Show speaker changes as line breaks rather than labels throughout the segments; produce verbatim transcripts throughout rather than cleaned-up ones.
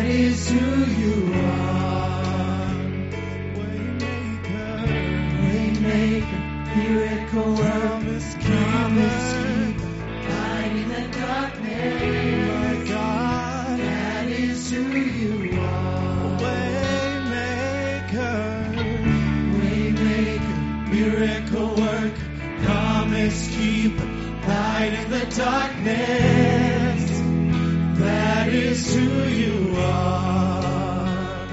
That is who you are.
Waymaker,
Waymaker, miracle worker,
promise
promise
keeper,
keeper, light in the darkness.
my God.
That is who you are.
Waymaker,
Waymaker, miracle worker, promise keeper, light in the darkness. That is who you are.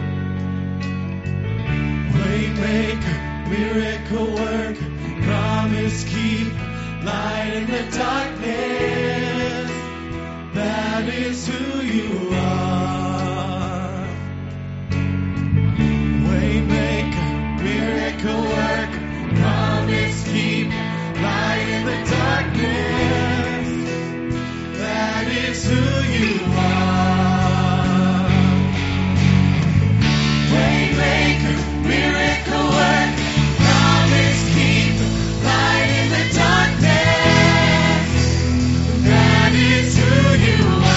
Waymaker, miracle worker, promise keeper, light in the darkness. That is who you are. Waymaker, miracle worker, promise keeper, light in the darkness. That is who you are. Waymaker, miracle worker, promise keeper, light in the darkness. That is who you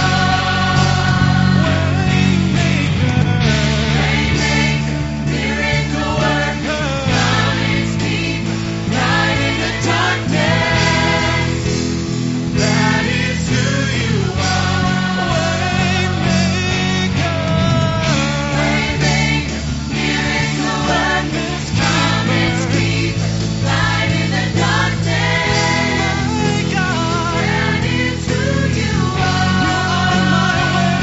are. Waymaker, Waymaker, miracle worker, promise keeper, light in the darkness. That is who you are. Waymaker, Waymaker, miracle worker, promise keeper, light in the darkness. My God, that is who you are.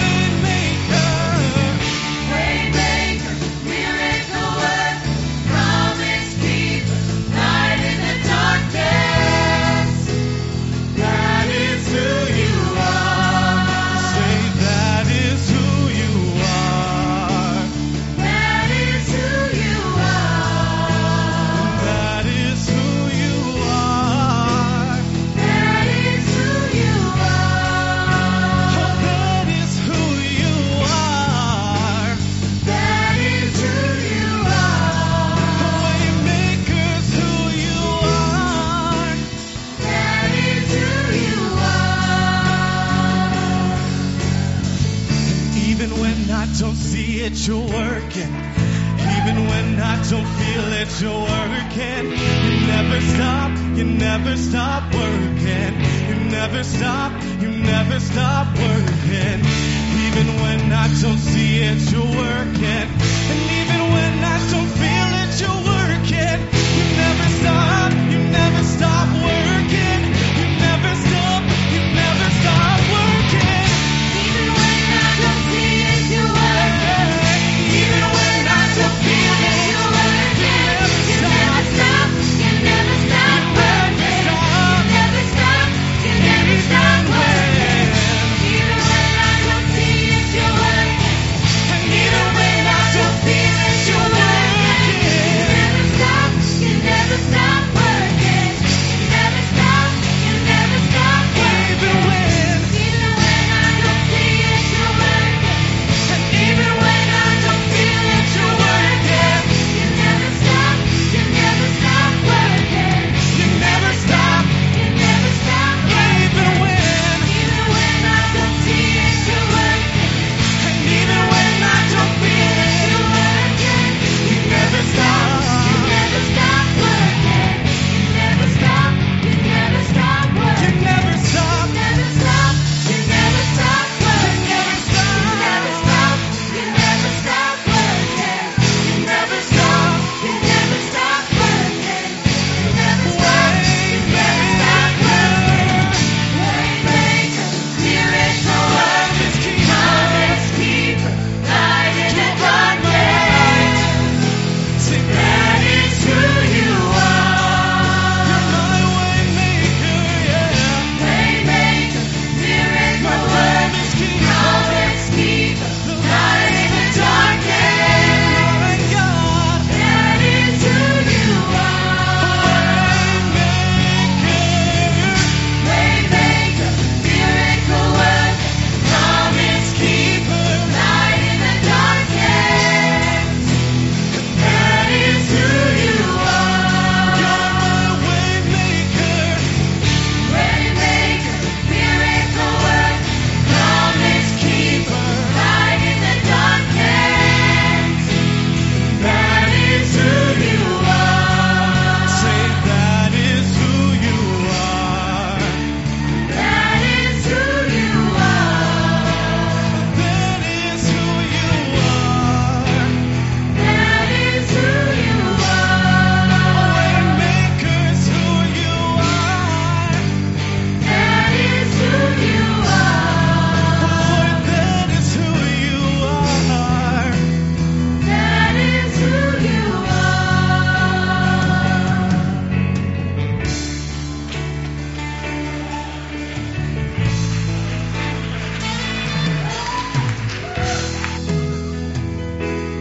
Waymaker, miracle worker, promise keeper, light in the darkness. That is who you are.
say that is who you are.
That is who you are.
That is who you are.
That is who you
Oh,
are.
that is who you are.
That is who you are.
Waymaker's who you are.
That is who you are.
Even when I don't see it, you're working. Even when I don't feel it, you're working. You never stop, you never stop working. You never stop, you never stop working. Even when I don't see it, you're working. And even when I don't feel it, you're working. You never stop, you never stop working. You never stop, you never stop working.
Even when I don't see it, you're working. Even when I don't feel it, you're working. You never stop, you never stop working. You never stop, you never stop working. Even when I don't see it, you're working.
And even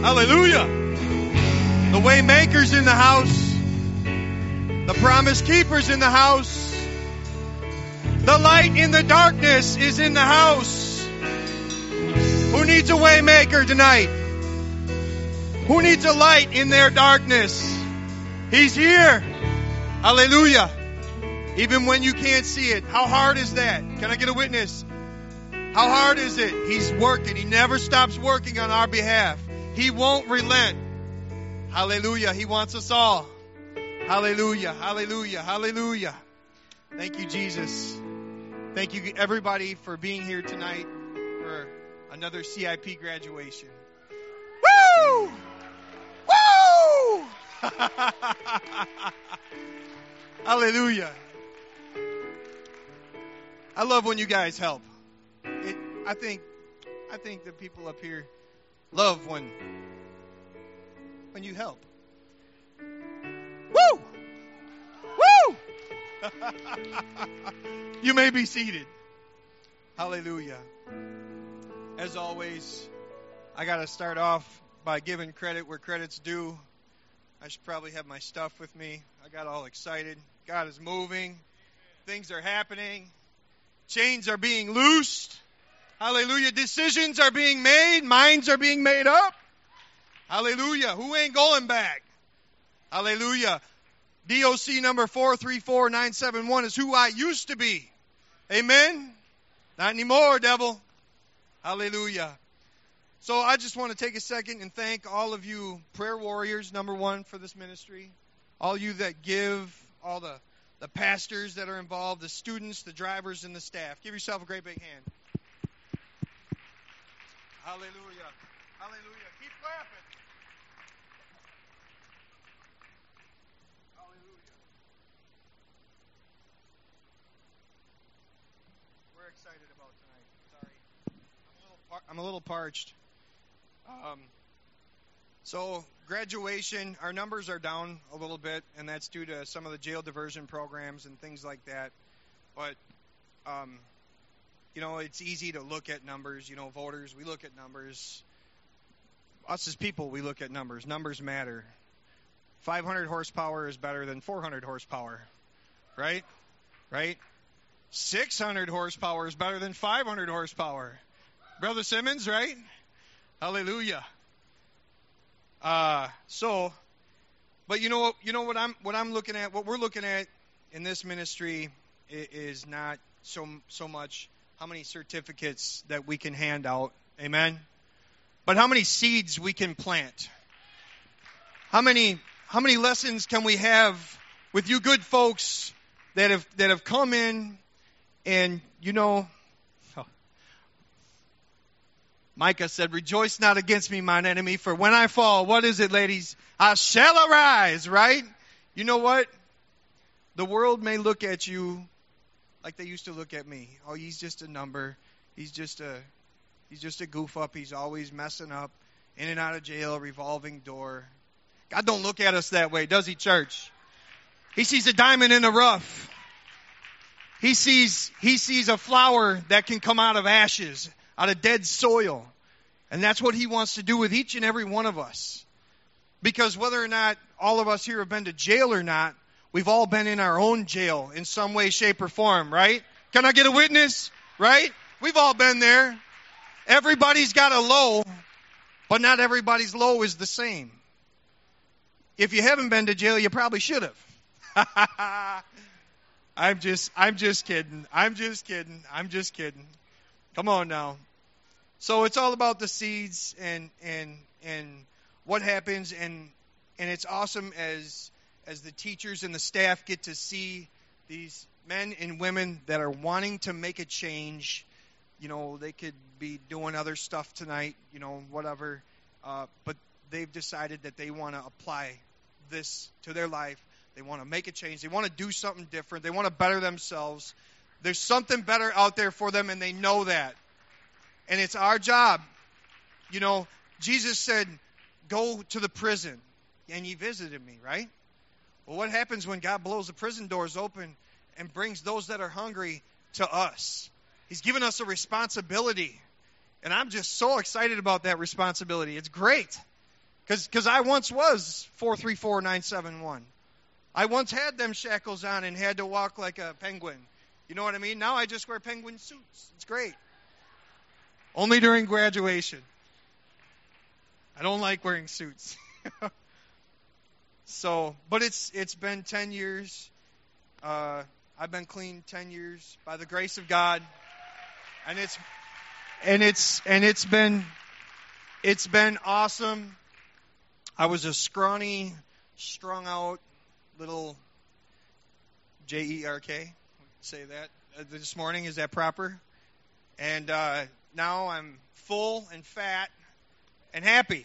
Hallelujah. The way maker's in the house. The promise keeper's in the house. The light in the darkness is in the house. Who needs a way maker tonight? Who needs a light in their darkness? He's here. Hallelujah. Even when you can't see it. How hard is that? Can I get a witness? How hard is it? He's working. He never stops working on our behalf. He won't relent. Hallelujah. He wants us all. Hallelujah. Hallelujah. Hallelujah. Thank you, Jesus. Thank you, everybody, for being here tonight for another C I P graduation. Woo! Woo! Hallelujah. I love when you guys help. It, I think, I think the people up here love when, when you help. Woo! Woo! You may be seated. Hallelujah. As always, I got to start off by giving credit where credit's due. I should probably have my stuff with me. I got all excited. God is moving. Things are happening. Chains are being loosed. Hallelujah. Decisions are being made. Minds are being made up. Hallelujah. Who ain't going back? Hallelujah. D O C number four three four nine seven one is who I used to be. Amen? Not anymore, devil. Hallelujah. So I just want to take a second and thank all of you prayer warriors, number one, for this ministry. All you that give, all the, the pastors that are involved, the students, the drivers, and the staff. Give yourself a great big hand. Hallelujah. Hallelujah. Keep clapping. Hallelujah. We're excited about tonight. Sorry. I'm a little, par- I'm a little parched. Um, so graduation, our numbers are down a little bit, and that's due to some of the jail diversion programs and things like that. But, um, you know, it's easy to look at numbers. You know, voters, we look at numbers. Us as people, we look at numbers. Numbers matter. five hundred horsepower is better than four hundred horsepower, right? Right? six hundred horsepower is better than five hundred horsepower. Brother Simmons, right? Hallelujah. Uh, so, but you know what? You know what I'm what I'm looking at. What we're looking at in this ministry is not so so much how many certificates that we can hand out, amen. But how many seeds we can plant. How many how many lessons can we have with you good folks that have that have come in and you know. Micah said, rejoice not against me, mine enemy, for when I fall, what is it, ladies? I shall arise, right? You know what? The world may look at you like they used to look at me. Oh, he's just a number. He's just a he's just a goof up. He's always messing up. In and out of jail, revolving door. God don't look at us that way, does he, church? He sees a diamond in the rough. He sees he sees a flower that can come out of ashes, out of dead soil. And that's what he wants to do with each and every one of us. Because whether or not all of us here have been to jail or not, we've all been in our own jail in some way, shape, or form, right? Can I get a witness? Right? We've all been there. Everybody's got a low, but not everybody's low is the same. If you haven't been to jail, you probably should have. I'm just, I'm just kidding. I'm just kidding. I'm just kidding. Come on now. So it's all about the seeds and and and what happens, and and it's awesome as as the teachers and the staff get to see these men and women that are wanting to make a change. You know, they could be doing other stuff tonight, you know, whatever, uh, but they've decided that they want to apply this to their life. They want to make a change. They want to do something different. They want to better themselves. There's something better out there for them, and they know that. And it's our job. You know, Jesus said, go to the prison. And ye visited me, right? Well, what happens when God blows the prison doors open and brings those that are hungry to us? He's given us a responsibility. And I'm just so excited about that responsibility. It's great. Because I once was four three four nine seven one. I once had them shackles on and had to walk like a penguin. You know what I mean? Now I just wear penguin suits. It's great. Only during graduation. I don't like wearing suits. So, but it's it's been ten years. Uh, I've been clean ten years by the grace of God, and it's and it's and it's been it's been awesome. I was a scrawny, strung out little J E R K. Say that uh, this morning. Is that proper? And uh, now I'm full and fat and happy.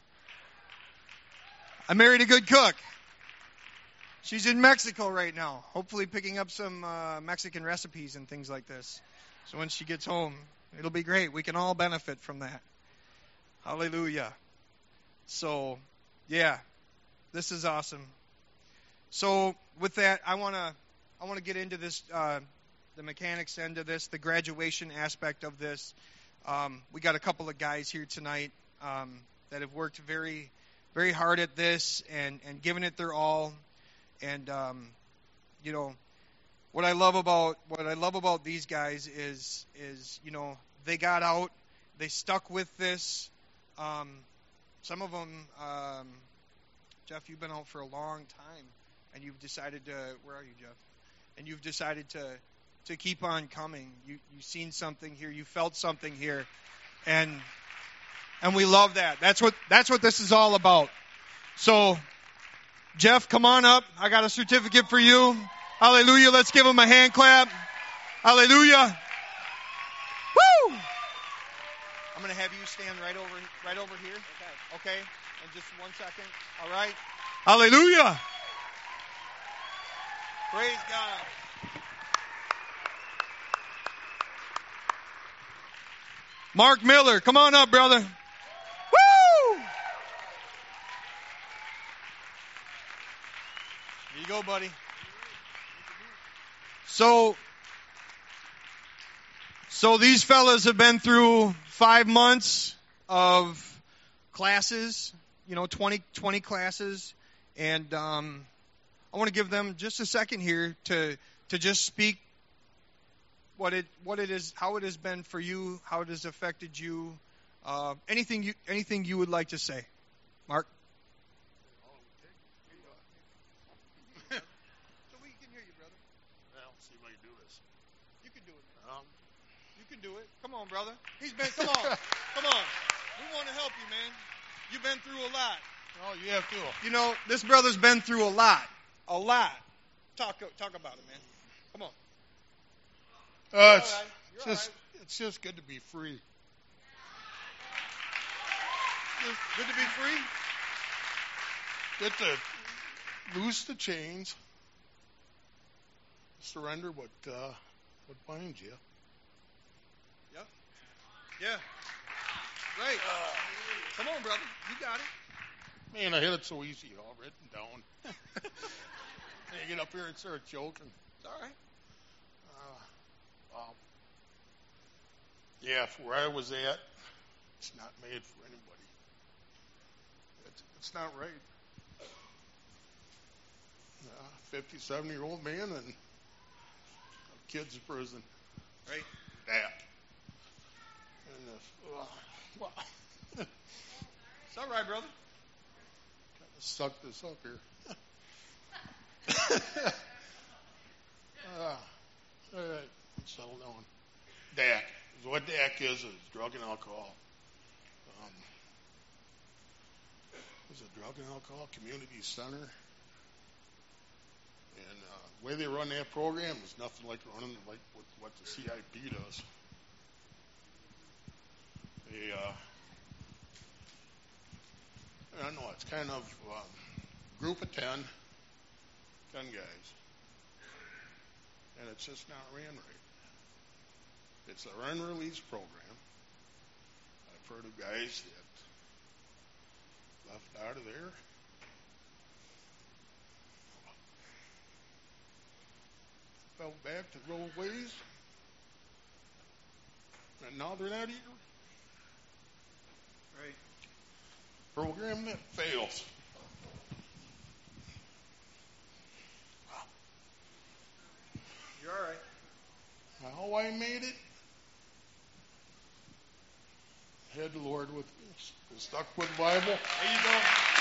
I married a good cook. She's in Mexico right now, hopefully picking up some uh, Mexican recipes and things like this. So when she gets home, it'll be great. We can all benefit from that. Hallelujah. So, yeah, this is awesome. So with that, I want to I want to get into this, uh, the mechanics end of this, the graduation aspect of this. Um, we got a couple of guys here tonight um, that have worked very very hard at this and, and given it their all. And, um, you know, what I love about what I love about these guys is, is you know, they got out, they stuck with this. Um, some of them, um, Jeff, you've been out for a long time, and you've decided to, where are you, Jeff? And you've decided to, to keep on coming. You, you've seen something here, you felt something here, and... And we love that. That's what that's what this is all about. So, Jeff, come on up. I got a certificate for you. Hallelujah. Let's give him a hand clap. Hallelujah. Woo! I'm going to have you stand right over right over here. Okay. Okay? In just one second. All right? Hallelujah. Praise God. Mark Miller, come on up, brother. Woo! Here you go, buddy. So, so these fellas have been through five months of classes, you know, twenty, twenty classes, and um, I want to give them just a second here to to just speak what it what it is, how it has been for you, how it has affected you, uh, anything you anything you would like to say, Mark. So we can hear you, brother.
Well, see if I can do this.
You can do it, man.
Um,
You can do it. Come on, brother. He's been. Come on, come on. We want to help you, man. You've been through a lot.
oh, you have to.
You know, this brother's been through a lot, a lot. Talk talk about it, man. Come on.
Uh, it's
all right. You're all
just
right.
it's just good to be free.
Good to be free.
Get to loose the chains. Surrender what uh, what binds you.
Yep. Yeah. Right. Come on, brother. You got it.
Man, I hit it so easy, all written down. And you get up here and start joking.
It's all right.
Uh, um, yeah, for where I was at, it's not made for anybody. It's, it's not right. Uh, fifty-seven-year-old man and a kid's in prison.
Right.
That. And uh, uh, well,
It's all right, brother.
kind of suck this up here. uh, all right, let's settle down. D A C. What D A C is is drug and alcohol. Um, it's a drug and alcohol community center. And uh, the way they run that program is nothing like running like what, what the C I P does. They, uh, I don't know, it's kind of um, group of ten, ten guys. And it's just not ran right. It's a run release program. I've heard of guys that left out of there. Fell back to the old ways. And now they're not either.
Right.
program that fails.
You're all right.
How I made it? Had the Lord with me. Stuck with the Bible.
There you go.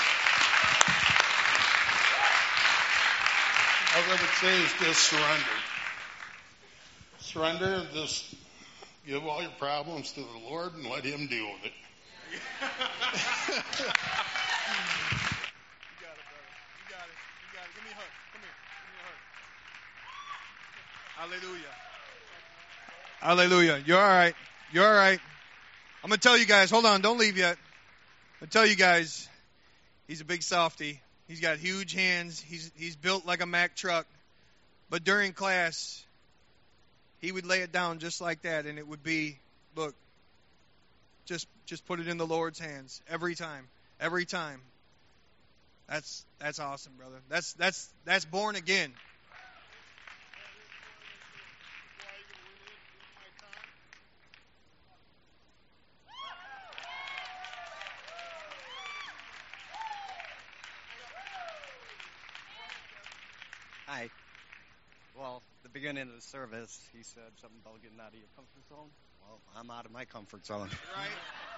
All I would say is just surrender. Surrender and just give all your problems to the Lord and let Him deal with it.
You got it, brother. You got it. You got it. Give me a hug. Come here. Give me a hug. Hallelujah. Hallelujah. You're all right. You're all right. I'm going to tell you guys. Hold on. Don't leave yet. I'll tell you guys. He's a big softy. He's got huge hands. He's he's built like a Mack truck. But during class, he would lay it down just like that, and it would be, look, just just put it in the Lord's hands every time, every time. That's that's awesome, brother. That's that's that's born again.
Hi. Well, the beginning of the service, he said something about getting out of your comfort zone. Well, I'm out of my comfort zone.
Right?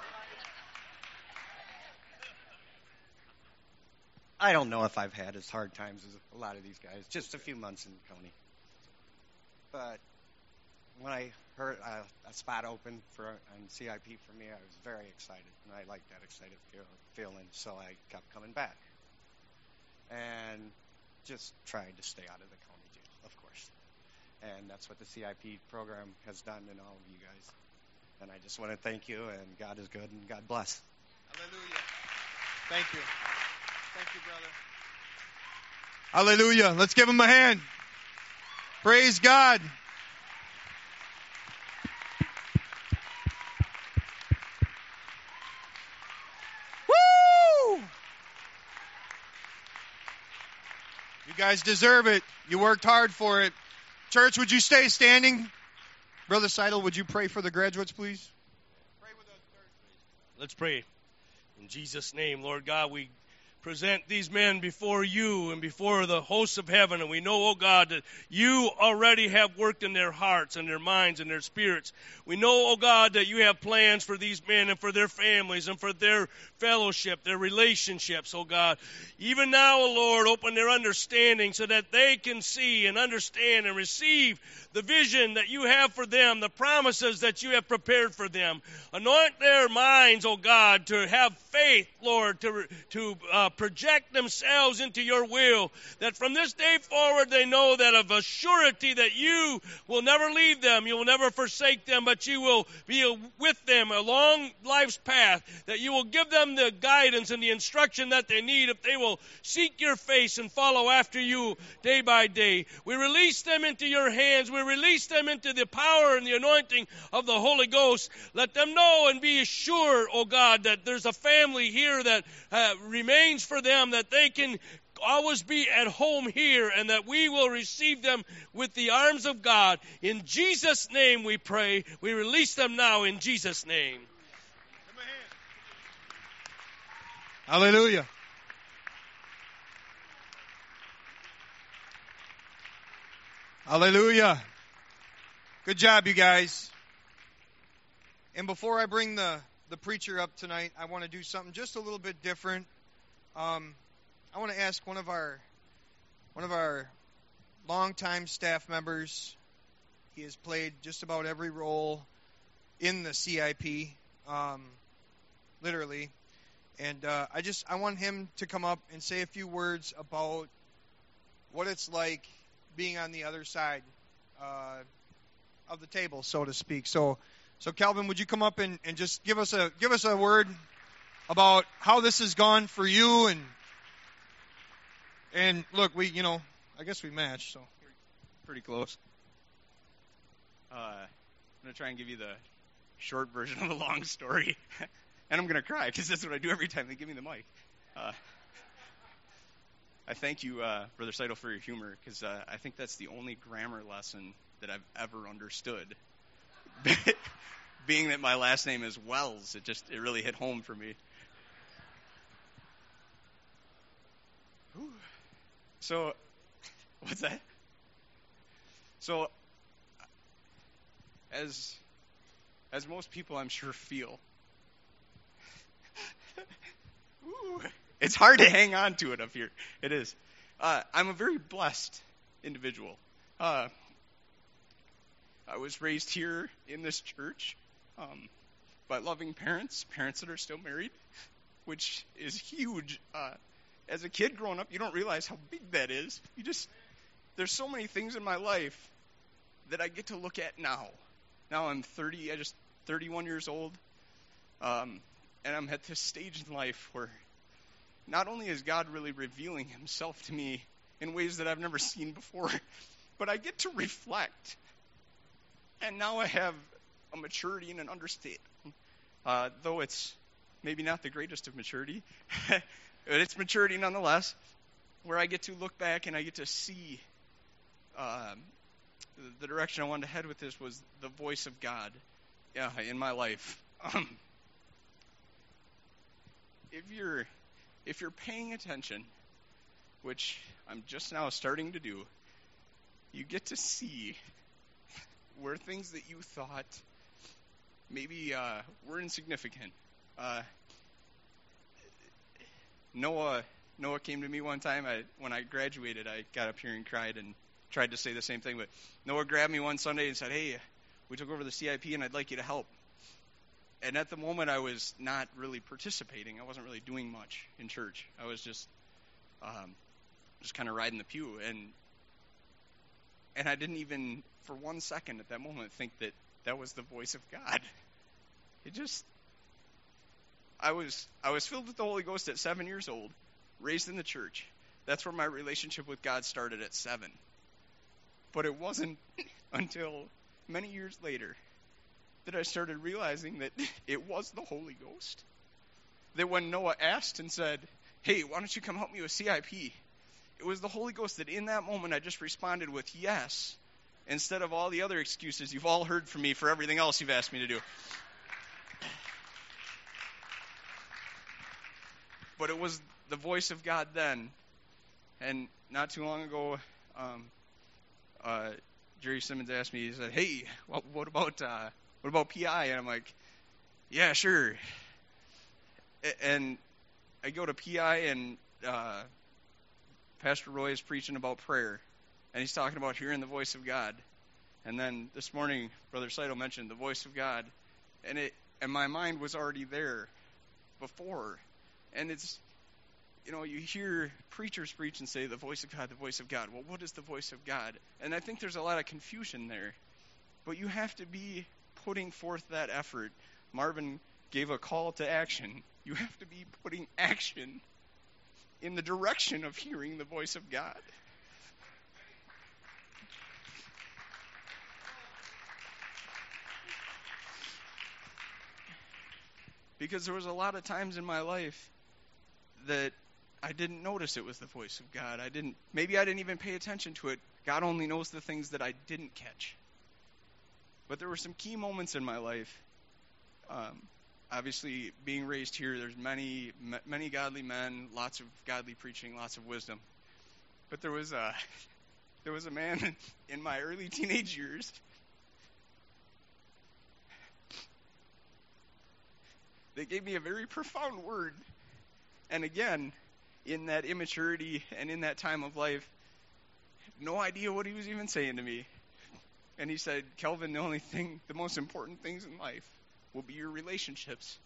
I don't know if I've had as hard times as a lot of these guys. Just a few months in the county. But when I heard uh, a spot open for on C I P for me, I was very excited, and I like that excited feel, feeling. So I kept coming back, and just tried to stay out of the county jail, of course. And that's what the C I P program has done in all of you guys. And I just want to thank you, and God is good, and God bless.
Hallelujah. Thank you. Thank you, brother. Hallelujah. Let's give him a hand. Praise God. Woo! You guys deserve it. You worked hard for it. Church, would you stay standing? Brother Seidel, would you pray for the graduates, please? Pray with us, church.
Let's pray. In Jesus' name, Lord God, we present these men before you and before the hosts of heaven, and we know, oh God, that you already have worked in their hearts and their minds and their spirits. We know, oh God, that you have plans for these men and for their families and for their fellowship, their relationships, oh God. Even now, oh Lord, open their understanding so that they can see and understand and receive the vision that you have for them, the promises that you have prepared for them. Anoint their minds, oh God, to have faith, Lord, to, to uh, project themselves into your will, that from this day forward they know that of a surety that you will never leave them, you will never forsake them, but you will be with them along life's path, that you will give them the guidance and the instruction that they need if they will seek your face and follow after you day by day. We release them into your hands. We release them into the power and the anointing of the Holy Ghost. Let them know and be assured, oh God, that there's a family here that uh, remains for them, that they can always be at home here, and that we will receive them with the arms of God. In Jesus' name we pray. We release them now in Jesus' name.
Hallelujah. Hallelujah. Good job, you guys. And before I bring the, the preacher up tonight, I want to do something just a little bit different. Um, I want to ask one of our one of our longtime staff members. He has played just about every role in the C I P, um, literally. And uh, I just I want him to come up and say a few words about what it's like being on the other side uh, of the table, so to speak. So, so Calvin, would you come up and, and just give us a give us a word about how this has gone for you, and and look, we you know I guess we matched, so
Pretty close. Uh, I'm gonna try and give you the short version of a long story, and I'm gonna cry because that's what I do every time they give me the mic. Uh, I thank you, uh, Brother Seidel, for your humor, because uh, I think that's the only grammar lesson that I've ever understood. Being that my last name is Wells, it just it really hit home for me. Whew. So, what's that? So, as as most people I'm sure feel, Ooh, it's hard to hang on to it up here. It is. Uh, I'm a very blessed individual. Uh, I was raised here in this church um, by loving parents, parents that are still married, which is huge. Uh, as a kid growing up, you don't realize how big that is. You just, there's so many things in my life that I get to look at now. Now I'm thirty, I just thirty-one years old, um, and I'm at this stage in life where not only is God really revealing himself to me in ways that I've never seen before, but I get to reflect. And now I have a maturity and an understanding, uh, though it's maybe not the greatest of maturity, but it's maturity nonetheless, where I get to look back and I get to see um, the direction I wanted to head with this was the voice of God yeah, in my life. Um, if you're if you're paying attention, which I'm just now starting to do, you get to see where things that you thought maybe uh, were insignificant. Uh, Noah Noah came to me one time. I, when I graduated, I got up here and cried and tried to say the same thing. But Noah grabbed me one Sunday and said, "Hey, we took over the C I P and I'd like you to help." And at the moment, I was not really participating. I wasn't really doing much in church. I was just um, just kind of riding the pew. And and I didn't even, for one second at that moment, think that that was the voice of God. It just, I was I was filled with the Holy Ghost at seven years old, raised in the church. That's where my relationship with God started at seven. But it wasn't until many years later that I started realizing that it was the Holy Ghost. That when Noah asked and said, "Hey, why don't you come help me with C I P?" It was the Holy Ghost that in that moment I just responded with yes, instead of all the other excuses you've all heard from me for everything else you've asked me to do. But it was the voice of God then. And not too long ago, um, uh, Jerry Simmons asked me, he said, "Hey, what, what about uh, what about P I?" And I'm like, "Yeah, sure." A- and I go to P I, and uh, Pastor Roy is preaching about prayer, and he's talking about hearing the voice of God. And then this morning, Brother Seidel mentioned the voice of God, and it and my mind was already there before. And it's, you know, you hear preachers preach and say, the voice of God, the voice of God. Well, what is the voice of God? And I think there's a lot of confusion there. But you have to be putting forth that effort. Marvin gave a call to action. You have to be putting action in the direction of hearing the voice of God. Because there was a lot of times in my life that I didn't notice it was the voice of God. I didn't, maybe I didn't even pay attention to it. God only knows the things that I didn't catch. But there were some key moments in my life. Um, obviously, being raised here, there's many, many godly men, lots of godly preaching, lots of wisdom. But there was a, there was a man in my early teenage years that gave me a very profound word. And again, in that immaturity and in that time of life, no idea what he was even saying to me. And he said, "Kelvin, the only thing, the most important things in life will be your relationships."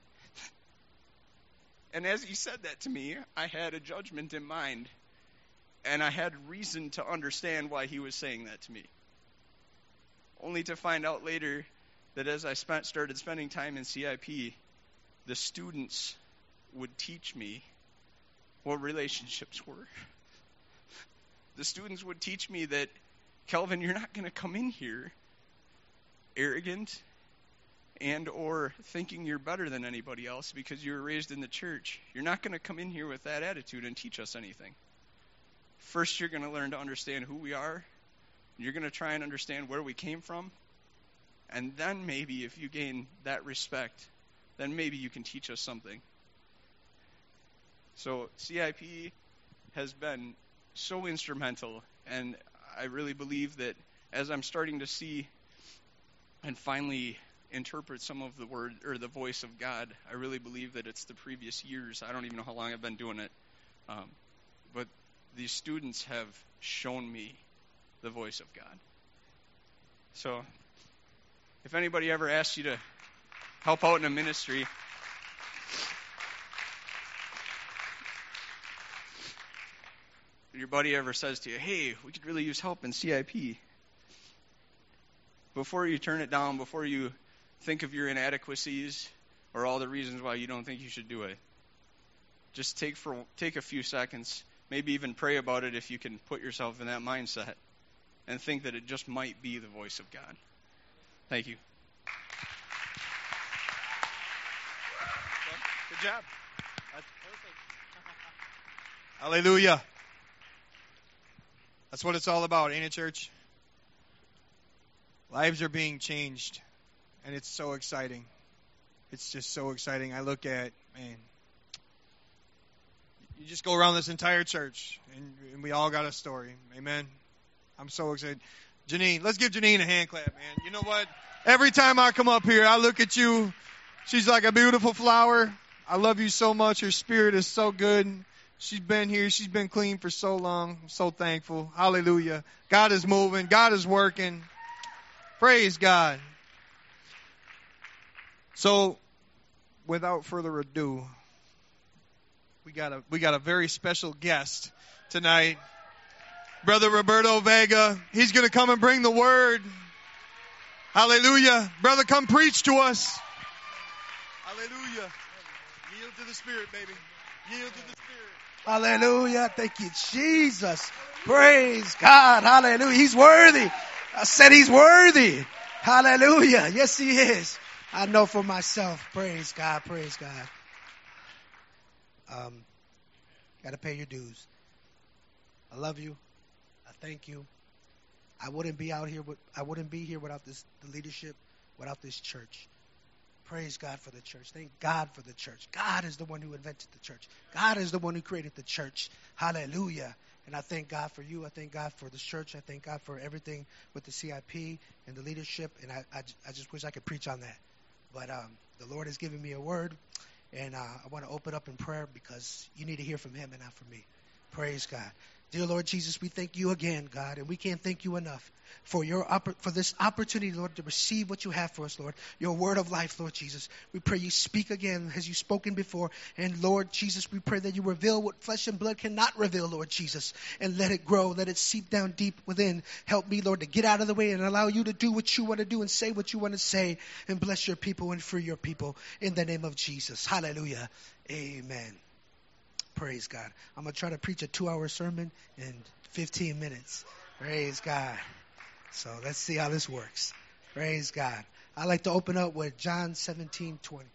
And as he said that to me, I had a judgment in mind, and I had reason to understand why he was saying that to me. Only to find out later that as I spent, started spending time in C I P, the students would teach me what relationships were. The students would teach me that, Kelvin, you're not going to come in here arrogant and or thinking you're better than anybody else because you were raised in the church. You're not going to come in here with that attitude and teach us anything. First, you're going to learn to understand who we are. You're going to try and understand where we came from. And then maybe if you gain that respect, then maybe you can teach us something. So C I P, has been so instrumental, and I really believe that as I'm starting to see and finally interpret some of the word or the voice of God, I really believe that it's the previous years. I don't even know how long I've been doing it, um, but these students have shown me the voice of God. So if anybody ever asks you to help out in a ministry, your buddy ever says to you, hey, we could really use help in C I P, before you turn it down, before you think of your inadequacies or all the reasons why you don't think you should do it, just take for take a few seconds, maybe even pray about it if you can put yourself in that mindset, and think that it just might be the voice of God. Thank you.
Good job. That's perfect. Hallelujah. That's what it's all about, ain't it, church? Lives are being changed, and it's so exciting. It's just so exciting. I look at, man, you just go around this entire church, and, and we all got a story. Amen. I'm so excited. Janine, let's give Janine a hand clap, man. You know what? Every time I come up here, I look at you. She's like a beautiful flower. I love you so much. Her spirit is so good. She's been here. She's been clean for so long. I'm so thankful. Hallelujah. God is moving. God is working. Praise God. So, without further ado, we got a we got a very special guest tonight. Brother Roberto Vega. He's going to come and bring the word. Hallelujah. Brother, come preach to us. Hallelujah. Yield to the Spirit, baby. Yield to the Spirit.
Hallelujah. Thank you, Jesus. Praise God. Hallelujah. He's worthy. I said he's worthy. Hallelujah. Yes, he is. I know for myself. Praise God. Praise God. Um, got to pay your dues. I love you. I thank you. I wouldn't be out here. With, I wouldn't be here without this, the leadership, without this church. Praise God for the church. Thank God for the church. God is the one who invented the church. God is the one who created the church. Hallelujah. And I thank God for you. I thank God for the church. I thank God for everything with the C I P and the leadership. And I, I, I just wish I could preach on that. But um, the Lord has given me a word. And uh, I want to open up in prayer because you need to hear from him and not from me. Praise God. Dear Lord Jesus, we thank you again, God, and we can't thank you enough for your for this opportunity, Lord, to receive what you have for us, Lord, your word of life, Lord Jesus. We pray you speak again as you've spoken before, and Lord Jesus, we pray that you reveal what flesh and blood cannot reveal, Lord Jesus, and let it grow, let it seep down deep within. Help me, Lord, to get out of the way and allow you to do what you want to do and say what you want to say, and bless your people and free your people in the name of Jesus. Hallelujah. Amen. Praise God. I'm going to try to preach a two-hour sermon in fifteen minutes. Praise God. So let's see how this works. Praise God. I like to open up with John seventeen twenty.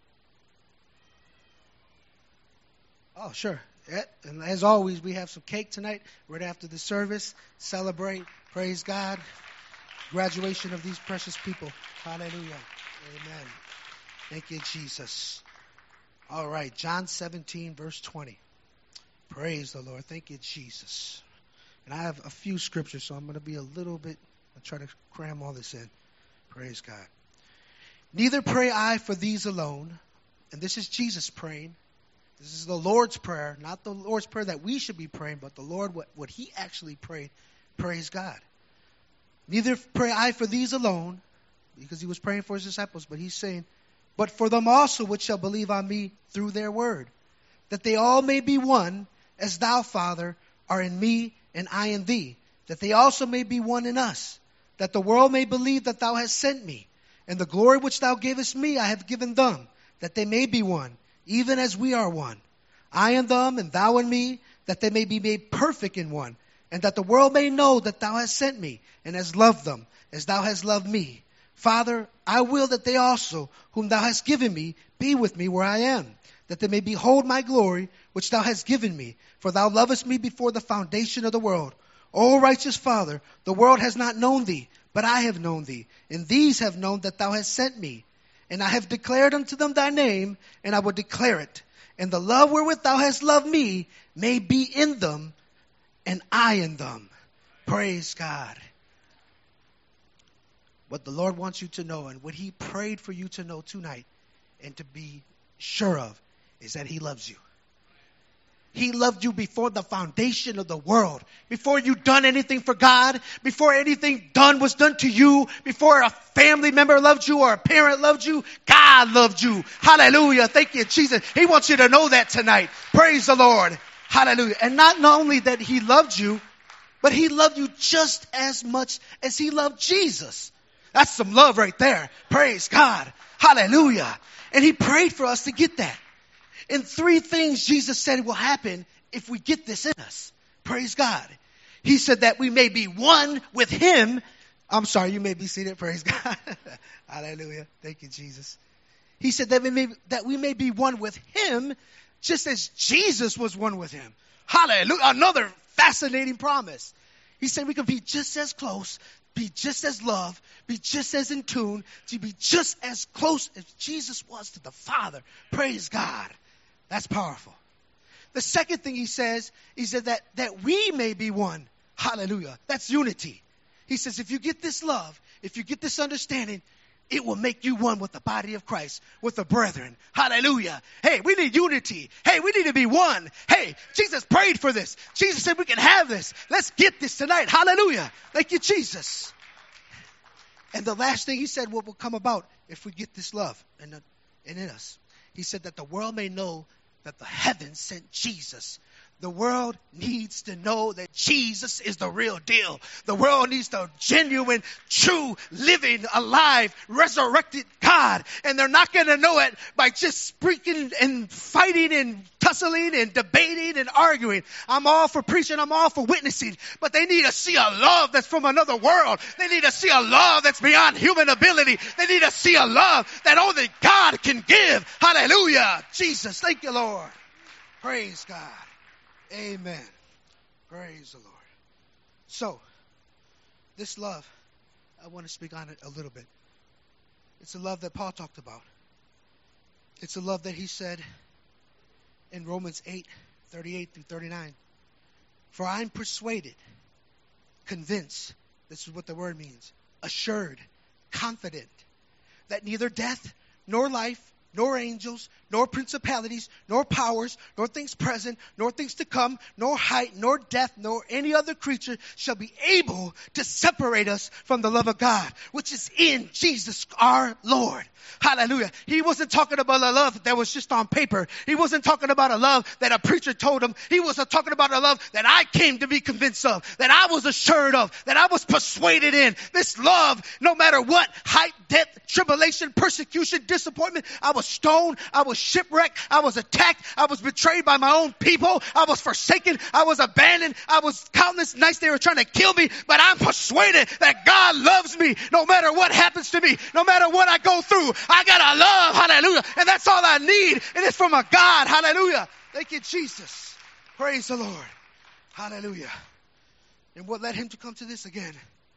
Oh, sure. Yeah. And as always, we have some cake tonight right after the service. Celebrate. Praise God. Graduation of these precious people. Hallelujah. Amen. Thank you, Jesus. All right. John seventeen, verse twenty. Praise the Lord. Thank you, Jesus. And I have a few scriptures, so I'm going to be a little bit, I'll try to cram all this in. Praise God. Neither pray I for these alone. And this is Jesus praying. This is the Lord's prayer, not the Lord's prayer that we should be praying, but the Lord, what, what he actually prayed. Praise God. Neither pray I for these alone, because he was praying for his disciples, but he's saying, but for them also which shall believe on me through their word, that they all may be one, as thou, Father, are in me and I in thee, that they also may be one in us, that the world may believe that thou hast sent me. And the glory which thou gavest me I have given them, that they may be one, even as we are one. I and them, and thou and me, that they may be made perfect in one, and that the world may know that thou hast sent me, and hast loved them, as thou hast loved me. Father, I will that they also, whom thou hast given me, be with me where I am, that they may behold my glory, which thou hast given me. For thou lovest me before the foundation of the world. O righteous Father, the world has not known thee, but I have known thee. And these have known that thou hast sent me. And I have declared unto them thy name, and I will declare it. And the love wherewith thou hast loved me may be in them, and I in them. Praise God. What the Lord wants you to know and what he prayed for you to know tonight and to be sure of is that he loves you. He loved you before the foundation of the world. Before you done anything for God. Before anything done was done to you. Before a family member loved you or a parent loved you. God loved you. Hallelujah. Thank you, Jesus. He wants you to know that tonight. Praise the Lord. Hallelujah. And not only that he loved you, but he loved you just as much as he loved Jesus. That's some love right there. Praise God. Hallelujah. And he prayed for us to get that. And three things Jesus said will happen if we get this in us. Praise God. He said that we may be one with him. I'm sorry, you may be seated. Praise God. Hallelujah. Thank you, Jesus. He said that we may, that we may be one with him just as Jesus was one with him. Hallelujah. Another fascinating promise. He said we could be just as close, be just as loved, be just as in tune, to be just as close as Jesus was to the Father. Praise God. That's powerful. The second thing he says, he said that, that we may be one. Hallelujah. That's unity. He says if you get this love, if you get this understanding, it will make you one with the body of Christ, with the brethren. Hallelujah. Hey, we need unity. Hey, we need to be one. Hey, Jesus prayed for this. Jesus said we can have this. Let's get this tonight. Hallelujah. Thank you, Jesus. And the last thing he said, what will come about if we get this love in, the, in us? He said that the world may know that the heavens sent Jesus. The world needs to know that Jesus is the real deal. The world needs the genuine, true, living, alive, resurrected God. And they're not going to know it by just speaking and fighting and tussling and debating and arguing. I'm all for preaching. I'm all for witnessing. But they need to see a love that's from another world. They need to see a love that's beyond human ability. They need to see a love that only God can give. Hallelujah. Jesus, thank you, Lord. Praise God. Amen. Praise the Lord. So, this love, I want to speak on it a little bit. It's a love that Paul talked about. It's a love that he said in Romans eight, thirty-eight through thirty-nine. For I'm persuaded, convinced, this is what the word means, assured, confident, that neither death, nor life, nor angels, nor principalities, nor powers, nor things present, nor things to come, nor height, nor depth, nor any other creature shall be able to separate us from the love of God, which is in Jesus our Lord. Hallelujah. He wasn't talking about a love that was just on paper. He wasn't talking about a love that a preacher told him. He was talking about a love that I came to be convinced of, that I was assured of, that I was persuaded in. This love, no matter what, height, depth, tribulation, persecution, disappointment, I was stoned, I was shipwrecked, I was attacked, I was betrayed by my own people, I was forsaken, I was abandoned, I was countless nights they were trying to kill me, but I'm persuaded that God loves me no matter what happens to me, no matter what I go through. I got a love, hallelujah, and that's all I need, and it's from a God, hallelujah. Thank you, Jesus. Praise the Lord. Hallelujah. And what led him to come to this again?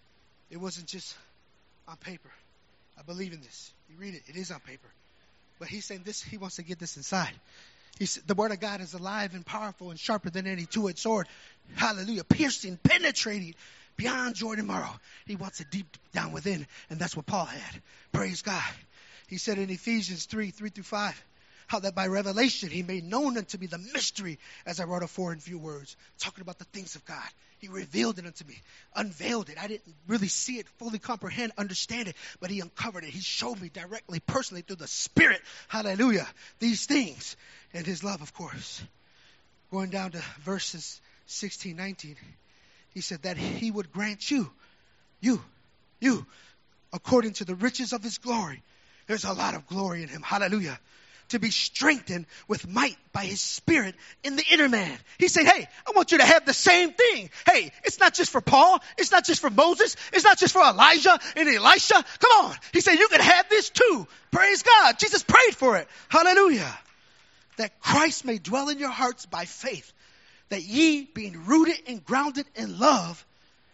It wasn't just on paper. I believe in this. You read it, it is on paper. But he's saying this, he wants to get this inside. He said, the word of God is alive and powerful and sharper than any two-edged sword. Hallelujah. Piercing, penetrating beyond joint and marrow. He wants it deep down within. And that's what Paul had. Praise God. He said in Ephesians three, three through five, how that by revelation he made known unto me the mystery, as I wrote afore in few words, talking about the things of God. He revealed it unto me, unveiled it. I didn't really see it, fully comprehend, understand it, but he uncovered it. He showed me directly, personally, through the Spirit, hallelujah, these things. And his love, of course. Going down to verses sixteen, nineteen, he said that he would grant you, you, you, according to the riches of his glory. There's a lot of glory in him, hallelujah. To be strengthened with might by his Spirit in the inner man. He said, hey, I want you to have the same thing. Hey, it's not just for Paul. It's not just for Moses. It's not just for Elijah and Elisha. Come on. He said, you can have this too. Praise God. Jesus prayed for it. Hallelujah. That Christ may dwell in your hearts by faith. That ye, being rooted and grounded in love,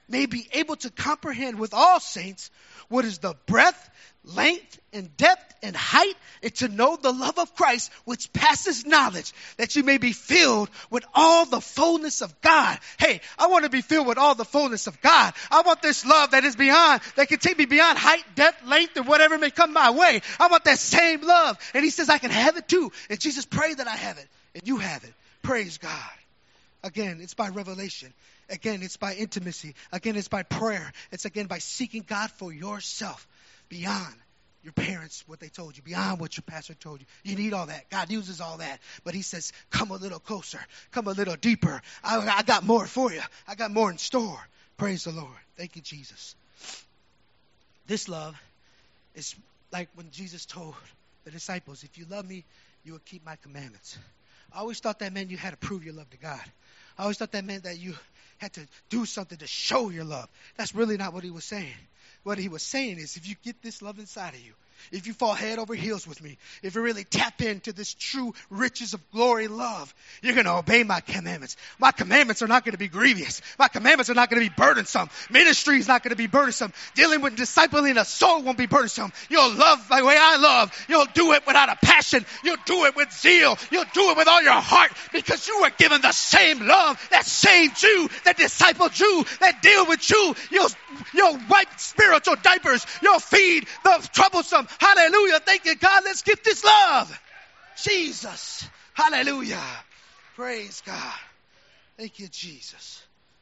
may be able to comprehend with all saints what is the breadth, length, and depth, and height, and to know the love of Christ, which passes knowledge, that you may be filled with all the fullness of God. Hey, I want to be filled with all the fullness of God. I want this love that is beyond, that can take me beyond height, depth, length, and whatever may come my way. I want that same love. And he says I can have it too. And Jesus prayed that I have it, and you have it. Praise God. Again, it's by revelation. Again, it's by intimacy. Again, it's by prayer. It's again by seeking God for yourself beyond your parents, what they told you, beyond what your pastor told you. You need all that. God uses all that. But he says, come a little closer. Come a little deeper. I, I got more for you. I got more in store. Praise the Lord. Thank you, Jesus. This love is like when Jesus told the disciples, if you love me, you will keep my commandments. I always thought that meant you had to prove your love to God. I always thought that meant that you had to do something to show your love. That's really not what he was saying. What he was saying is, if you get this love inside of you, if you fall head over heels with me, if you really tap into this true riches of glory love, you're going to obey my commandments. My commandments are not going to be grievous. My commandments are not going to be burdensome. Ministry is not going to be burdensome. Dealing with discipling a soul won't be burdensome. You'll love the way I love. You'll do it without a passion. You'll do it with zeal. You'll do it with all your heart because you were given the same love that saved you, that discipled you, that deal with you. You'll, you'll wipe spiritual diapers. You'll feed the troublesome. Hallelujah. Thank you, God. Let's get this love. Jesus. Hallelujah. Praise God. Thank you, Jesus.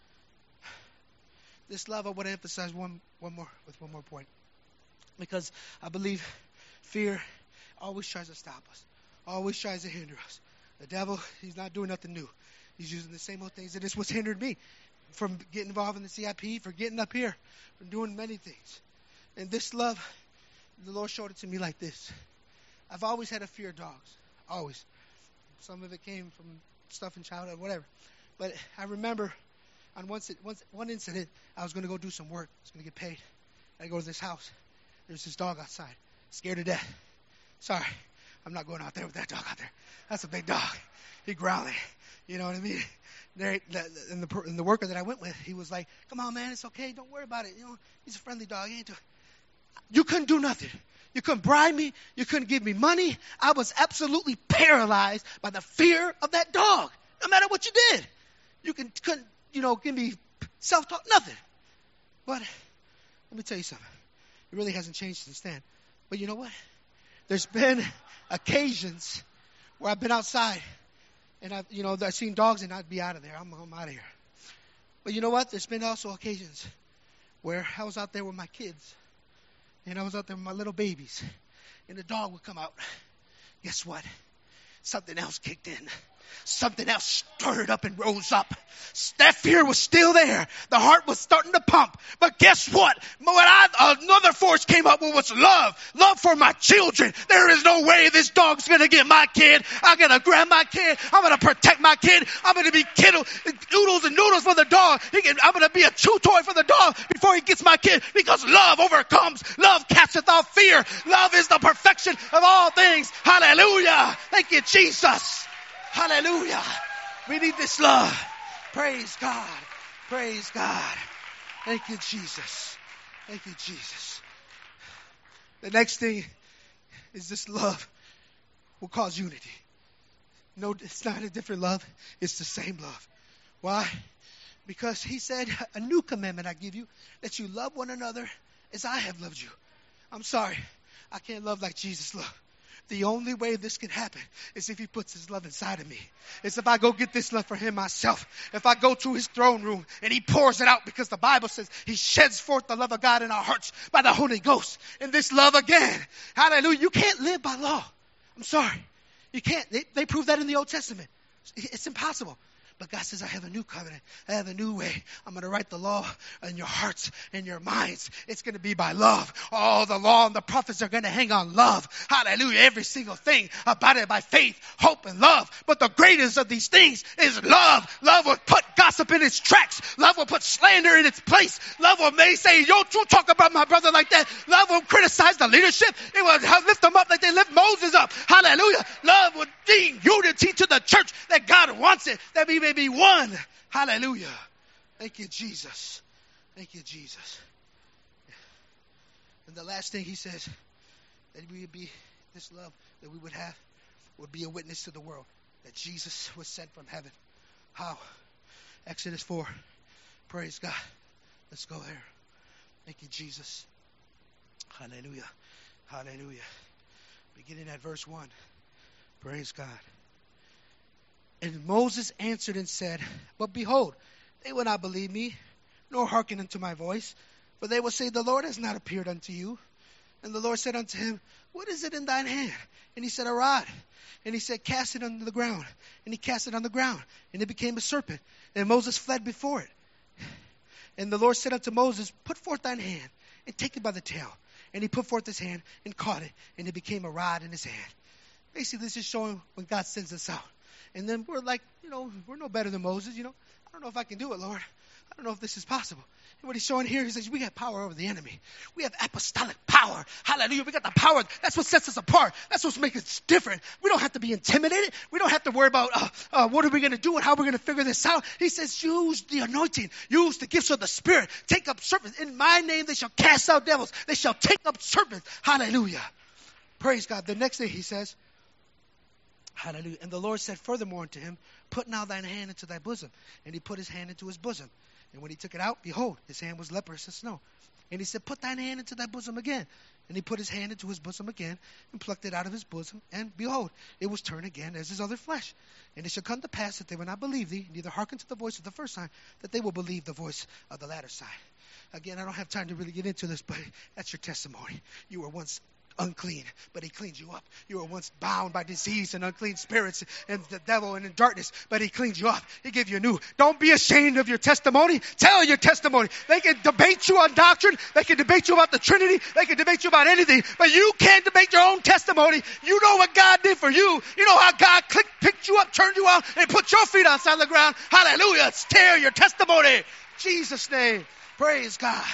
This love, I want to emphasize one, one more, with one more point. Because I believe fear always tries to stop us. Always tries to hinder us. The devil, he's not doing nothing new. He's using the same old things. And it's what's hindered me from getting involved in the C I P, for getting up here, from doing many things. And this love, the Lord showed it to me like this. I've always had a fear of dogs. Always. Some of it came from stuff in childhood, whatever. But I remember on one, one, one incident, I was going to go do some work. I was going to get paid. I go to this house. There's this dog outside. Scared to death. Sorry. I'm not going out there with that dog out there. That's a big dog. He growling. You know what I mean? There, and the, and the worker that I went with, he was like, come on, man, it's okay. Don't worry about it. You know, he's a friendly dog. He ain't too... You couldn't do nothing. You couldn't bribe me. You couldn't give me money. I was absolutely paralyzed by the fear of that dog. No matter what you did. You can, couldn't, you know, give me self-talk, nothing. But let me tell you something. It really hasn't changed since then. But you know what? There's been occasions where I've been outside and I've, you know, I've seen dogs and I'd be out of there. I'm, I'm out of here. But you know what? There's been also occasions where I was out there with my kids. And I was out there with my little babies. And the dog would come out. Guess what? Something else kicked in. Something else stirred up and rose up. That fear was still there. The heart was starting to pump. But guess what? When I, another force came up with was love. Love for my children. There is no way this dog's going to get my kid. I'm going to grab my kid. I'm going to protect my kid. I'm going to be kiddo, noodles and noodles for the dog. He can, I'm going to be a chew toy for the dog before he gets my kid. Because love overcomes. Love casteth off fear. Love is the perfection of all things. Hallelujah. Thank you, Jesus. Hallelujah. We need this love. Praise God. Praise God. Thank you, Jesus. Thank you, Jesus. The next thing is this love will cause unity. No, it's not a different love. It's the same love. Why? Because he said, a new commandment I give you, that you love one another as I have loved you. I'm sorry. I can't love like Jesus loved. The only way this can happen is if he puts his love inside of me. It's if I go get this love for him myself. If I go to his throne room and he pours it out, because the Bible says he sheds forth the love of God in our hearts by the Holy Ghost. And this love again. Hallelujah. You can't live by law. I'm sorry. You can't. They, they prove that in the Old Testament. It's impossible. But God says, I have a new covenant. I have a new way. I'm going to write the law in your hearts and your minds. It's going to be by love. All the law and the prophets are going to hang on love. Hallelujah. Every single thing about it by faith, hope, and love. But the greatest of these things is love. Love will put gossip in its tracks. Love will put slander in its place. Love will may say, don't you talk about my brother like that. Love will criticize the leadership. It will lift them up like they lift Moses up. Hallelujah. Love will bring unity to the church that God wants it, that we may be one. Hallelujah. Thank you, Jesus. Thank you, Jesus. And the last thing he says, that we would be, this love that we would have, would be a witness to the world that Jesus was sent from heaven. How? Exodus four. Praise God. Let's go there. Thank you, Jesus. Hallelujah. Hallelujah. Beginning at verse one. Praise God. And Moses answered and said, but behold, they will not believe me, nor hearken unto my voice, for they will say, the Lord has not appeared unto you. And the Lord said unto him, what is it in thine hand? And he said, a rod. And he said, cast it on the ground. And he cast it on the ground, and it became a serpent. And Moses fled before it. And the Lord said unto Moses, put forth thine hand, and take it by the tail. And he put forth his hand, and caught it, and it became a rod in his hand. Basically, this is showing when God sends us out. And then we're like, you know, we're no better than Moses, you know. I don't know if I can do it, Lord. I don't know if this is possible. And what he's showing here, he says, we got power over the enemy. We have apostolic power. Hallelujah. We got the power. That's what sets us apart. That's what makes us different. We don't have to be intimidated. We don't have to worry about uh, uh, what are we going to do and how we're going to figure this out. He says, use the anointing. Use the gifts of the Spirit. Take up serpents. In my name they shall cast out devils. They shall take up serpents. Hallelujah. Praise God. The next thing he says, hallelujah. And the Lord said furthermore unto him, put now thine hand into thy bosom. And he put his hand into his bosom. And when he took it out, behold, his hand was leprous as snow. And he said, put thine hand into thy bosom again. And he put his hand into his bosom again, and plucked it out of his bosom. And behold, it was turned again as his other flesh. And it shall come to pass that they will not believe thee, neither hearken to the voice of the first sign, that they will believe the voice of the latter sign. Again, I don't have time to really get into this, but that's your testimony. You were once unclean, but he cleaned you up. You were once bound by disease and unclean spirits and the devil and in darkness, but he cleaned you up. He gave you a new. Don't be ashamed of your testimony. Tell your testimony. They can debate you on doctrine. They can debate you about the Trinity. They can debate you about anything, but you can't debate your own testimony. You know what God did for you. You know how God clicked, picked you up, turned you out, and put your feet on solid ground. Hallelujah. Tell your testimony. In Jesus' name. Praise God.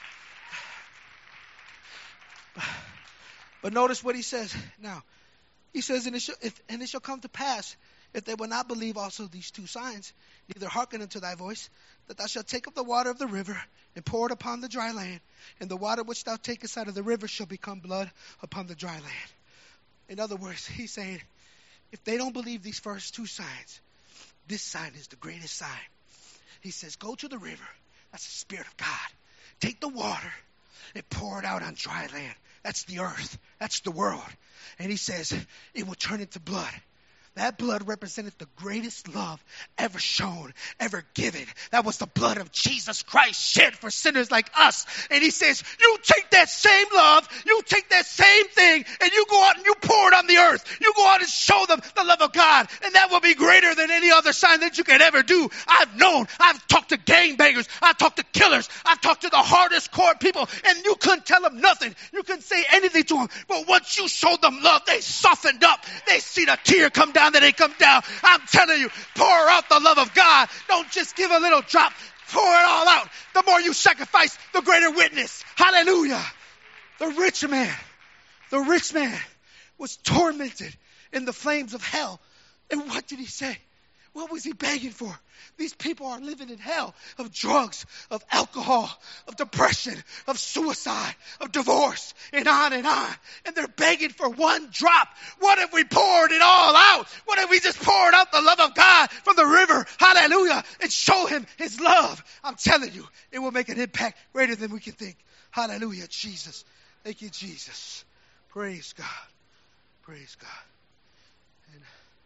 But notice what he says now. He says, and it, shall, if, and it shall come to pass, if they will not believe also these two signs, neither hearken unto thy voice, that thou shalt take up the water of the river, and pour it upon the dry land, and the water which thou takest out of the river shall become blood upon the dry land. In other words, he's saying, if they don't believe these first two signs, this sign is the greatest sign. He says, go to the river. That's the Spirit of God. Take the water and pour it out on dry land. That's the earth. That's the world. And he says, it will turn into blood. That blood represented the greatest love ever shown, ever given. That was the blood of Jesus Christ shed for sinners like us. And he says, you take that same love, you take that same thing, and you go out and you pour it on the earth. You go out and show them the love of God. And that will be greater than any other sign that you can ever do. I've known, I've talked to gangbangers, I've talked to killers, I've talked to the hardest core people, and you couldn't tell them nothing. You couldn't say anything to them. But once you showed them love, they softened up. They see the tear come down. That they come down. I'm telling you, pour out the love of God. Don't just give a little drop. Pour it all out. The more you sacrifice, the greater witness. Hallelujah. The rich man, the rich man was tormented in the flames of hell. And what did he say? What was he begging for? These people are living in hell of drugs, of alcohol, of depression, of suicide, of divorce, and on and on. And they're begging for one drop. What if we poured it all out? What if we just poured out the love of God from the river? Hallelujah. And show him his love. I'm telling you, it will make an impact greater than we can think. Hallelujah, Jesus. Thank you, Jesus. Praise God. Praise God. And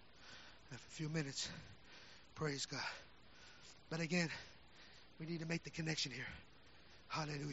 I have a few minutes. Praise God. But again, we need to make the connection here. Hallelujah.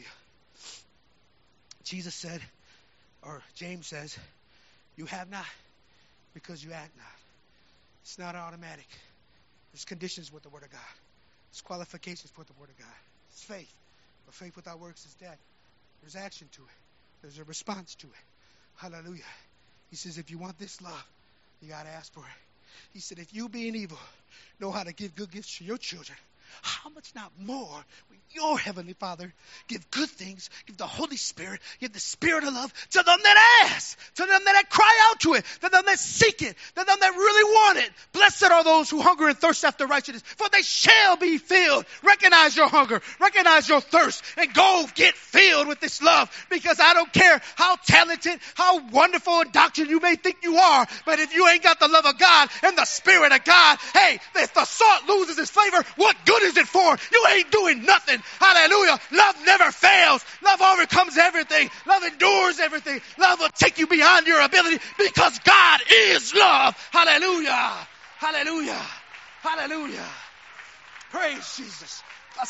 Jesus said, or James says, you have not because you act not. It's not automatic. There's conditions with the Word of God. There's qualifications for the Word of God. It's faith. But faith without works is dead. There's action to it. There's a response to it. Hallelujah. He says, if you want this love, you got to ask for it. He said, if you being evil know how to give good gifts to your children, how much not more will your Heavenly Father give good things, give the Holy Spirit, give the Spirit of love to them that ask, to them that cry out to it, to them that seek it, to them that really want it. Blessed are those who hunger and thirst after righteousness, for they shall be filled. Recognize your hunger, recognize your thirst, and go get filled with this love, because I don't care how talented, how wonderful in doctrine you may think you are, but if you ain't got the love of God and the Spirit of God, hey, if the salt loses its flavor, what good is it for? You ain't doing nothing. Hallelujah. Love never fails. Love overcomes everything. Love endures everything. Love will take you beyond your ability, because God is love. Hallelujah. Hallelujah. Hallelujah. Praise Jesus.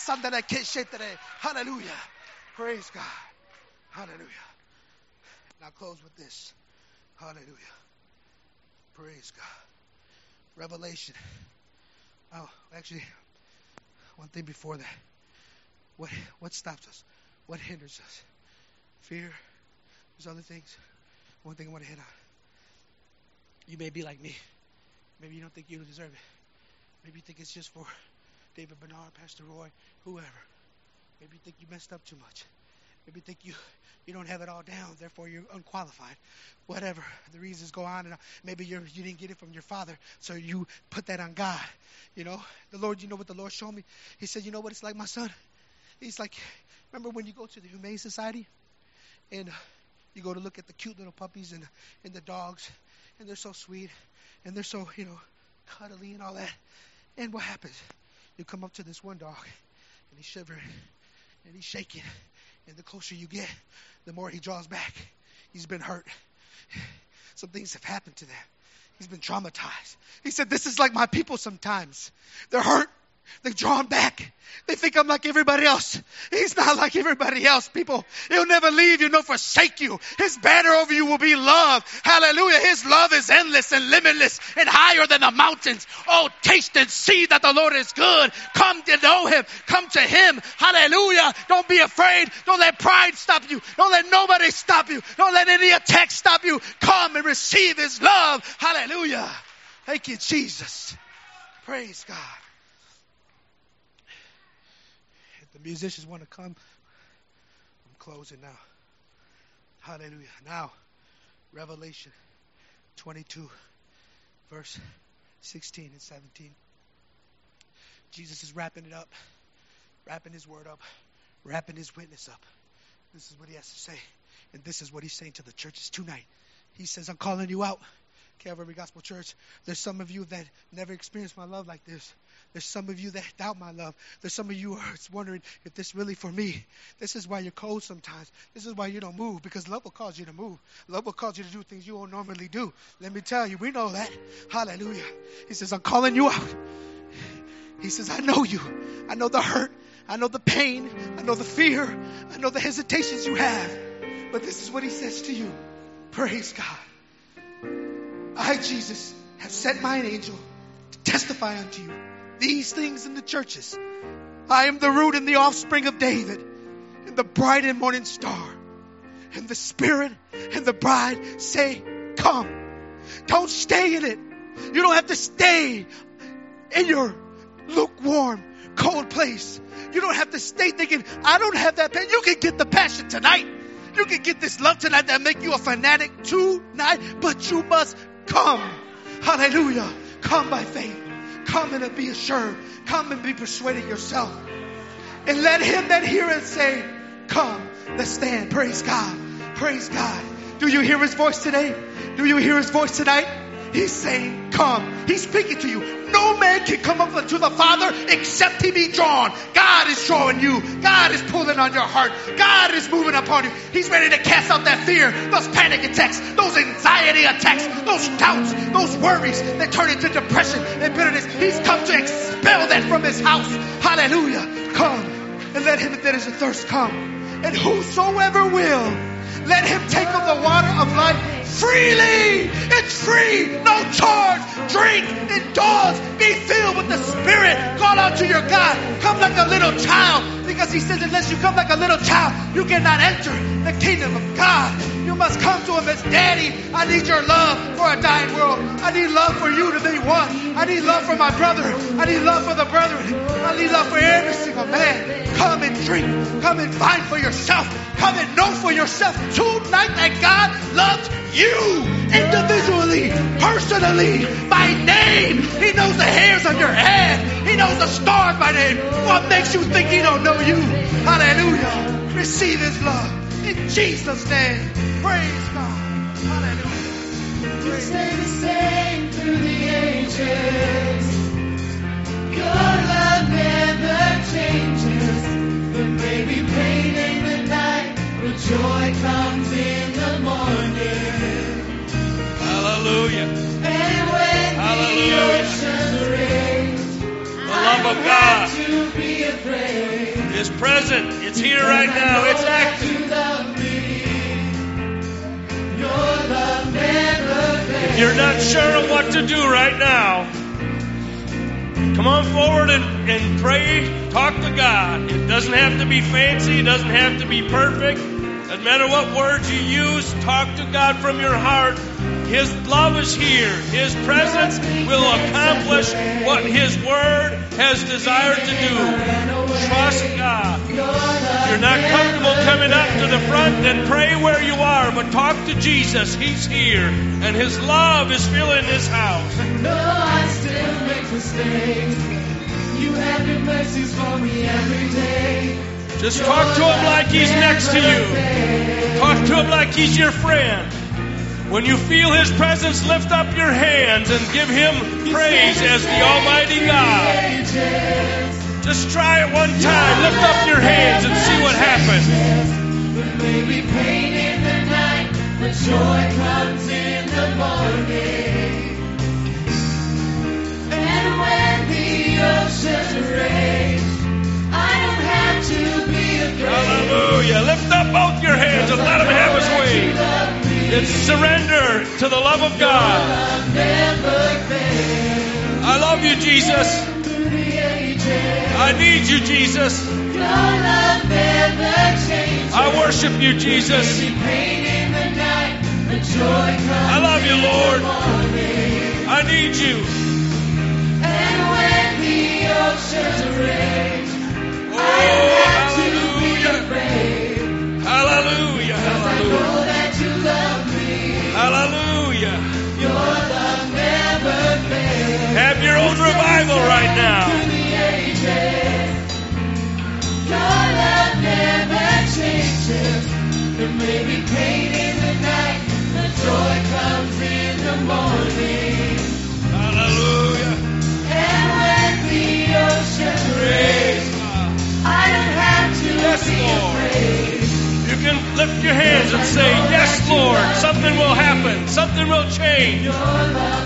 Hallelujah. Praise God. Hallelujah. Now close with this. Hallelujah. Praise God. Revelation. Oh, actually, one thing before that. What what stops us? What hinders us? Fear. There's other things. One thing I want to hit on. You may be like me. Maybe you don't think you deserve it. Maybe you think it's just for David Bernard, Pastor Roy, whoever. Maybe you think you messed up too much. Maybe you think you, you don't have it all down, therefore you're unqualified. Whatever. The reasons go on and on. Maybe you're, you didn't get it from your father, so you put that on God. You know, the Lord, you know what the Lord showed me? He said, you know what it's like, my son? He's like, remember when you go to the Humane Society and you go to look at the cute little puppies and, and the dogs, and they're so sweet, and they're so, you know, cuddly and all that. And what happens? You come up to this one dog, and he's shivering, and he's shaking. And the closer you get, the more he draws back. He's been hurt. Some things have happened to them. He's been traumatized. He said, this is like my people sometimes. They're hurt. They've drawn back. They think I'm like everybody else. He's not like everybody else, people. He'll never leave you nor forsake you. His banner over you will be love. Hallelujah. His love is endless and limitless and higher than the mountains. Oh, taste and see that the Lord is good. Come to know him. Come to him. Hallelujah. Don't be afraid. Don't let pride stop you. Don't let nobody stop you. Don't let any attack stop you. Come and receive his love. Hallelujah. Thank you, Jesus. Praise God. The musicians want to come. I'm closing now. Hallelujah. Now, Revelation twenty-two, verse sixteen and seventeen. Jesus is wrapping it up, wrapping his word up, wrapping his witness up. This is what he has to say. And this is what he's saying to the churches tonight. He says, I'm calling you out, Calvary Gospel Church. There's some of you that never experienced my love like this. There's some of you that doubt my love. There's some of you who are wondering if this is really for me. This is why you're cold sometimes. This is why you don't move, because love will cause you to move. Love will cause you to do things you won't normally do. Let me tell you, we know that. Hallelujah. He says, I'm calling you out. He says, I know you. I know the hurt. I know the pain. I know the fear. I know the hesitations you have. But this is what he says to you. Praise God. I, Jesus, have sent mine angel to testify unto you these things in the churches. I am the root and the offspring of David, and the bright and morning star. And the Spirit and the bride say, come. Don't stay in it. You don't have to stay in your lukewarm, cold place. You don't have to stay thinking, I don't have that passion. You can get the passion tonight. You can get this love tonight that make you a fanatic tonight, but you must come. Hallelujah. Come by faith. Come and be assured. Come and be persuaded yourself. And let him that heareth say, come. Let's stand. Praise God. Praise God. Do you hear his voice today? Do you hear his voice tonight? He's saying, come. He's speaking to you. No man can come up unto the Father except he be drawn. God is drawing you. God is pulling on your heart. God is moving upon you. He's ready to cast out that fear, those panic attacks, those anxiety attacks, those doubts, those worries that turn into depression and bitterness. He's come to expel that from his house. Hallelujah. Come and let him that is athirst come. And whosoever will, Let him take of the water of life freely. It's free, no charge. Drink, indulge, be filled with the Spirit. Call out to your God. Come like a little child, because he says unless you come like a little child, you cannot enter the kingdom of God. You must come to him as Daddy. I need your love for a dying world. I need love for you to be one. I need love for my brother. I need love for the brethren. I need love for every single man. Come and drink. Come and find for yourself. Come and know for yourself tonight that God loves you individually, personally, by name. He knows the hairs on your head. He knows the stars by name. What makes you think he don't know you? Hallelujah. Receive his love. In Jesus' name. Praise God. Hallelujah.
You stay the same through the ages. Your love never changes. There may be pain in the night, but joy comes in the morning.
Hallelujah.
And when
Hallelujah.
the ocean rage,
The love of God
to be afraid.
is present. It's here right now. It's active.
You love me. Your love never fades.
If you're not sure of what to do right now, come on forward and, and pray. Talk to God. It doesn't have to be fancy. It doesn't have to be perfect. Doesn't matter what words you use. Talk to God from your heart. His love is here. His presence will accomplish what His Word has desired to do. Trust God. If you're not comfortable coming up to the front, then pray where you are. But talk to Jesus. He's here. And His love is filling this house.
No, I still make mistakes. You have your mercies for me every day.
Just talk to Him like He's next to you. Talk to Him like He's your friend. When you feel His presence, lift up your hands and give Him praise as the Almighty God. Just try it one time. Lift up your hands and see what happens.
There may be pain in the night, but joy comes in the morning. And when the oceans rage, I don't have to be afraid.
Hallelujah. Lift up both your hands and let Him have His way. It's surrender to the love of God. I love you, Jesus. I need you, Jesus. I worship you, Jesus. I love you, Lord. I need you.
And when the oceans rage,
Oh,
I don't have to be afraid.
Hallelujah. Hallelujah. Hallelujah.
Your love never fails.
Have your own revival right now.
Through the ages, your love never changes. There may be pain in the night, but joy comes in the morning.
Hallelujah.
And when the ocean rages, I don't have to
Yes,
be
Lord.
afraid.
You can lift your hands and say, yes, Lord. Something will happen. Something will change.
Your love